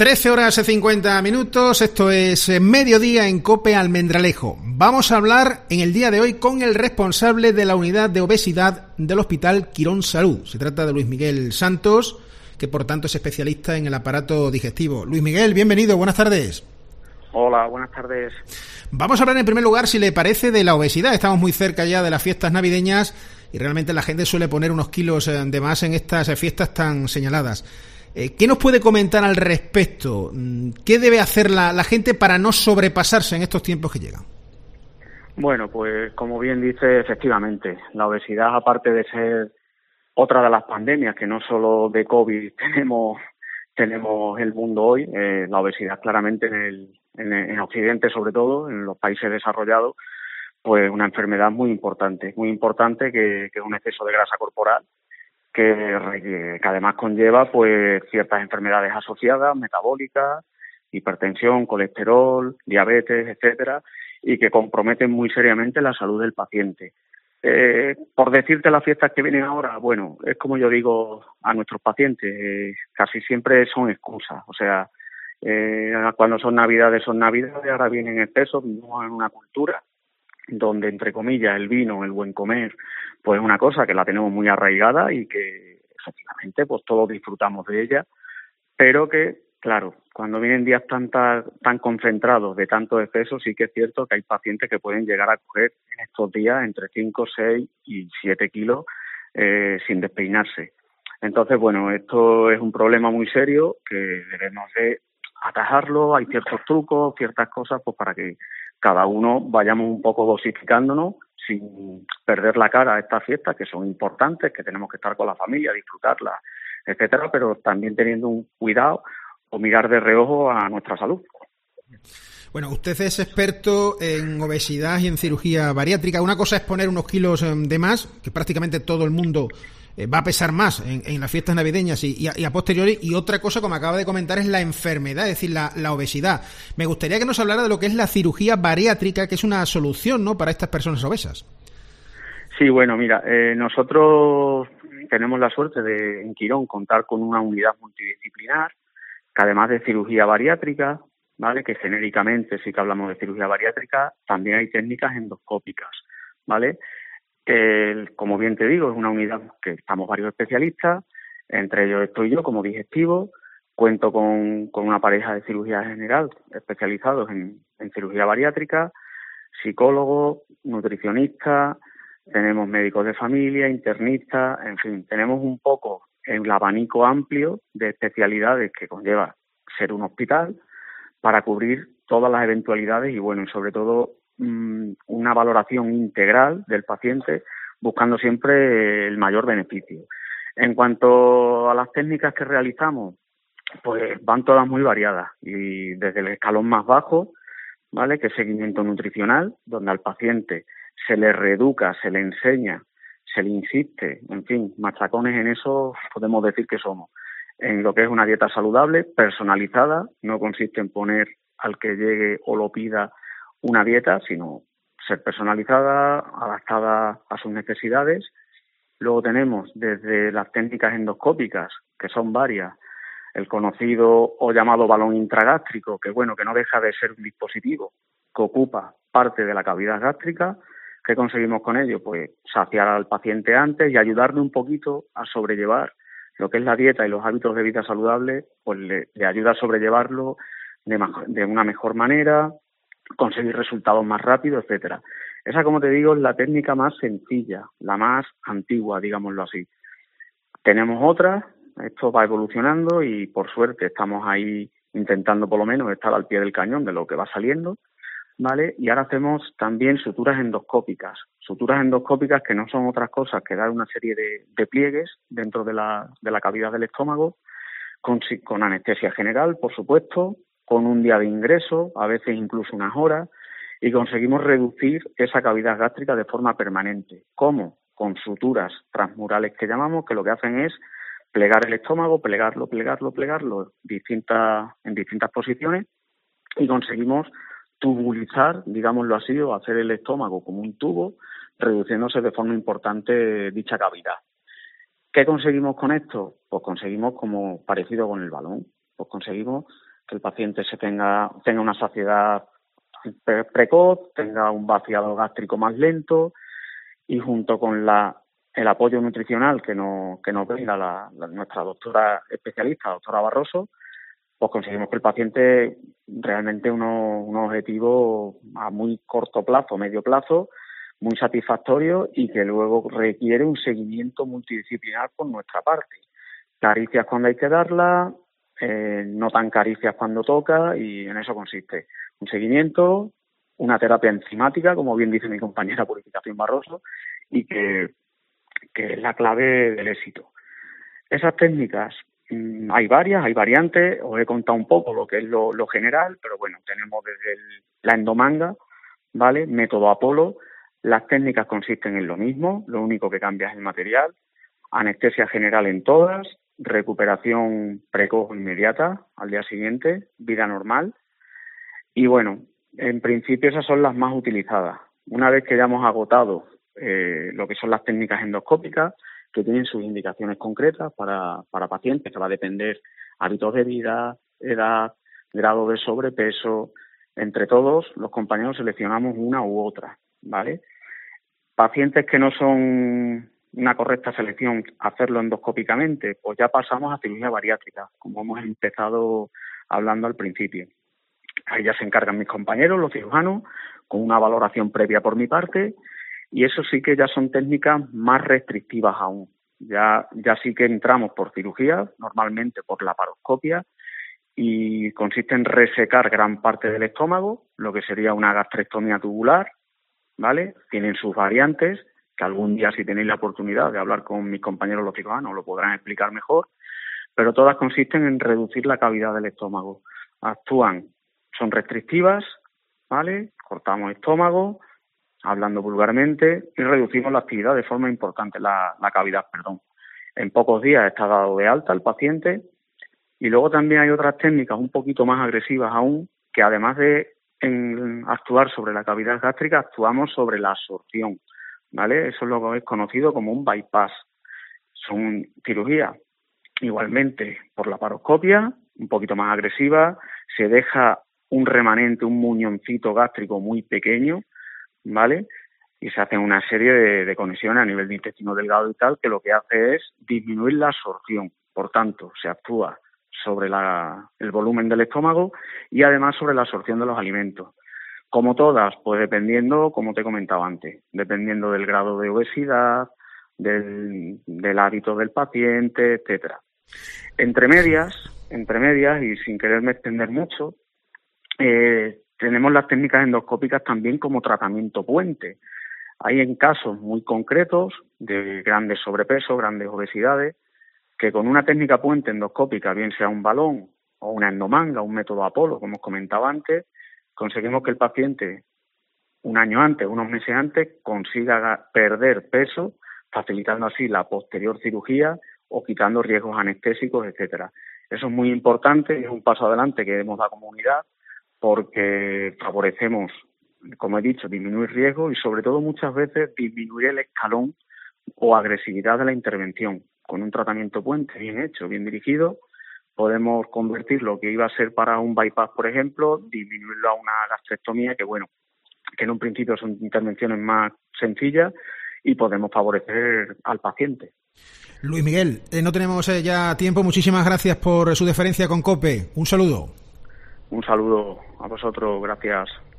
13:50, esto es Mediodía en COPE Almendralejo. Vamos a hablar en el día de hoy con el responsable de la unidad de obesidad del Hospital Quirón Salud. Se trata de Luis Miguel Santos, que por tanto es especialista en el aparato digestivo. Luis Miguel, bienvenido, buenas tardes. Hola, buenas tardes. Vamos a hablar en primer lugar, si le parece, de la obesidad. Estamos muy cerca ya de las fiestas navideñas y realmente la gente suele poner unos kilos de más en estas fiestas tan señaladas. ¿Qué nos puede comentar al respecto? ¿Qué debe hacer la gente para no sobrepasarse en estos tiempos que llegan? Bueno, pues como bien dice, efectivamente, la obesidad, aparte de ser otra de las pandemias, que no solo de COVID tenemos el mundo hoy, la obesidad claramente en Occidente, sobre todo, en los países desarrollados, pues una enfermedad muy importante que es un exceso de grasa corporal, que además conlleva pues ciertas enfermedades asociadas, metabólicas, hipertensión, colesterol, diabetes, etcétera, y que comprometen muy seriamente la salud del paciente. Por decirte las fiestas que vienen ahora, bueno, es como yo digo a nuestros pacientes, casi siempre son excusas, o sea, cuando son navidades, ahora vienen excesos, vivimos en una cultura donde, entre comillas, el vino, el buen comer, pues es una cosa que la tenemos muy arraigada y que efectivamente pues todos disfrutamos de ella, pero que, claro, cuando vienen días tan concentrados de tantos excesos, sí que es cierto que hay pacientes que pueden llegar a coger en estos días entre 5, 6 y 7 kilos sin despeinarse. Entonces, bueno, esto es un problema muy serio que debemos de atajarlo. Hay ciertos trucos, ciertas cosas, pues para que cada uno vayamos un poco dosificándonos sin perder la cara a estas fiestas que son importantes, que tenemos que estar con la familia, disfrutarlas, etcétera, pero también teniendo un cuidado o mirar de reojo a nuestra salud. Bueno, usted es experto en obesidad y en cirugía bariátrica. Una cosa es poner unos kilos de más, que prácticamente todo el mundo va a pesar más en las fiestas navideñas y a posteriori, y otra cosa, como acaba de comentar, es la enfermedad, es decir, la obesidad. Me gustaría que nos hablara de lo que es la cirugía bariátrica, que es una solución, ¿no?, para estas personas obesas. Sí, bueno, mira, nosotros tenemos la suerte de, en Quirón, contar con una unidad multidisciplinar, que además de cirugía bariátrica, ¿vale?, que genéricamente sí que hablamos de cirugía bariátrica, también hay técnicas endoscópicas, ¿vale?, que, como bien te digo, es una unidad que estamos varios especialistas, entre ellos estoy yo como digestivo, cuento con una pareja de cirugía general especializados en cirugía bariátrica, psicólogos, nutricionistas, tenemos médicos de familia, internistas, en fin, tenemos un poco el abanico amplio de especialidades que conlleva ser un hospital para cubrir todas las eventualidades y, bueno, y sobre todo una valoración integral del paciente, buscando siempre el mayor beneficio. En cuanto a las técnicas que realizamos, pues van todas muy variadas, y desde el escalón más bajo, ¿vale?, que es seguimiento nutricional, donde al paciente se le reeduca, se le enseña, se le insiste, en fin, machacones en eso podemos decir que somos. En lo que es una dieta saludable, personalizada, no consiste en poner al que llegue o lo pida una dieta, sino ser personalizada, adaptada a sus necesidades. Luego tenemos desde las técnicas endoscópicas, que son varias, el conocido o llamado balón intragástrico, que bueno, que no deja de ser un dispositivo que ocupa parte de la cavidad gástrica. ¿Qué conseguimos con ello? Pues saciar al paciente antes y ayudarle un poquito a sobrellevar lo que es la dieta y los hábitos de vida saludable, pues le ayuda a sobrellevarlo de una mejor manera, conseguir resultados más rápidos, etcétera. Esa, como te digo, es la técnica más sencilla, la más antigua, digámoslo así. Tenemos otras, esto va evolucionando y por suerte estamos ahí intentando por lo menos estar al pie del cañón de lo que va saliendo, ¿vale? Y ahora hacemos también suturas endoscópicas que no son otras cosas que dar una serie de pliegues dentro de la cavidad del estómago, con anestesia general, por supuesto, con un día de ingreso, a veces incluso unas horas, y conseguimos reducir esa cavidad gástrica de forma permanente. ¿Cómo? Con suturas transmurales que llamamos, que lo que hacen es plegar el estómago, plegarlo en distintas posiciones, y conseguimos tubulizar, digámoslo así, o hacer el estómago como un tubo, reduciéndose de forma importante dicha cavidad. ¿Qué conseguimos con esto? Pues conseguimos, como parecido con el balón, pues conseguimos que el paciente tenga una saciedad precoz, tenga un vaciado gástrico más lento, y junto con el apoyo nutricional que nos brinda nuestra doctora especialista, doctora Barroso, pues conseguimos que el paciente realmente un objetivo a muy corto plazo, medio plazo, muy satisfactorio, y que luego requiere un seguimiento multidisciplinar por nuestra parte. Caricias cuando hay que darlas, no tan caricias cuando toca, y en eso consiste un seguimiento, una terapia enzimática, como bien dice mi compañera Purificación Barroso, y que es la clave del éxito. Esas técnicas, hay varias, hay variantes, os he contado un poco lo que es lo general, pero bueno, tenemos desde la endomanga, ¿vale? Método Apolo. Las técnicas consisten en lo mismo, lo único que cambia es el material, anestesia general en todas, recuperación precoz o inmediata al día siguiente, vida normal. Y bueno, en principio esas son las más utilizadas. Una vez que ya hemos agotado lo que son las técnicas endoscópicas, que tienen sus indicaciones concretas para pacientes, que va a depender hábitos de vida, edad, grado de sobrepeso. Entre todos los compañeros seleccionamos una u otra, ¿vale? Pacientes que no son una correcta selección hacerlo endoscópicamente, pues ya pasamos a cirugía bariátrica, como hemos empezado hablando al principio. Ahí ya se encargan mis compañeros, los cirujanos, con una valoración previa por mi parte, y eso sí que ya son técnicas más restrictivas aún. Ya sí que entramos por cirugía, normalmente por laparoscopia, y consiste en resecar gran parte del estómago, lo que sería una gastrectomía tubular, ¿vale? Tienen sus variantes, que algún día, si tenéis la oportunidad de hablar con mis compañeros los cirujanos, lo podrán explicar mejor, pero todas consisten en reducir la cavidad del estómago. Son restrictivas, ¿vale? Cortamos estómago, hablando vulgarmente, y reducimos la actividad de forma importante, la cavidad, perdón. En pocos días está dado de alta el paciente. Y luego también hay otras técnicas un poquito más agresivas aún, que además de actuar sobre la cavidad gástrica, actuamos sobre la absorción, ¿vale? Eso es lo que es conocido como un bypass. Son cirugías igualmente por laparoscopia, un poquito más agresiva, se deja un remanente, un muñoncito gástrico muy pequeño, ¿vale? Y se hace una serie de conexiones a nivel de intestino delgado y tal, que lo que hace es disminuir la absorción. Por tanto, se actúa sobre el volumen del estómago y además sobre la absorción de los alimentos. Como todas, pues dependiendo, como te he comentado antes, dependiendo del grado de obesidad, del hábito del paciente, etcétera. Entre medias, y sin quererme extender mucho, tenemos las técnicas endoscópicas también como tratamiento puente. Hay en casos muy concretos de grandes sobrepesos, grandes obesidades, que con una técnica puente endoscópica, bien sea un balón o una endomanga, un método Apolo, como os comentaba antes, conseguimos que el paciente un año antes, unos meses antes, consiga perder peso, facilitando así la posterior cirugía o quitando riesgos anestésicos, etcétera. Eso es muy importante y es un paso adelante que demos a la comunidad, porque favorecemos, como he dicho, disminuir riesgos y sobre todo muchas veces disminuir el escalón o agresividad de la intervención. Con un tratamiento puente bien hecho, bien dirigido, podemos convertir lo que iba a ser para un bypass, por ejemplo, disminuirlo a una gastrectomía, que bueno, que en un principio son intervenciones más sencillas y podemos favorecer al paciente. Luis Miguel, no tenemos ya tiempo. Muchísimas gracias por su deferencia con COPE. Un saludo. Un saludo a vosotros, gracias.